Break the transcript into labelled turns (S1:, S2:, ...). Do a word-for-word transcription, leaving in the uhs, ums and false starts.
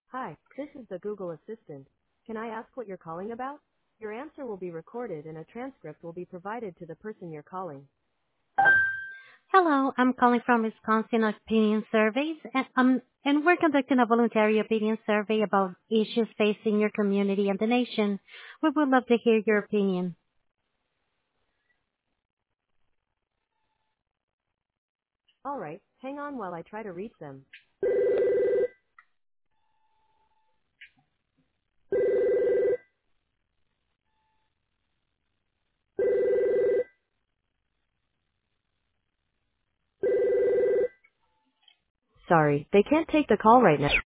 S1: Hi, this is the Google Assistant. Can I ask what you're calling about? Your answer will be recorded and a transcript will be provided to the person you're calling.
S2: Hello, I'm calling from Wisconsin Opinion Surveys, and, um, and we're conducting a voluntary opinion survey about issues facing your community and the nation. We would love to hear your opinion.
S1: All right, hang on while I try to reach them. Sorry, they can't take the call right now.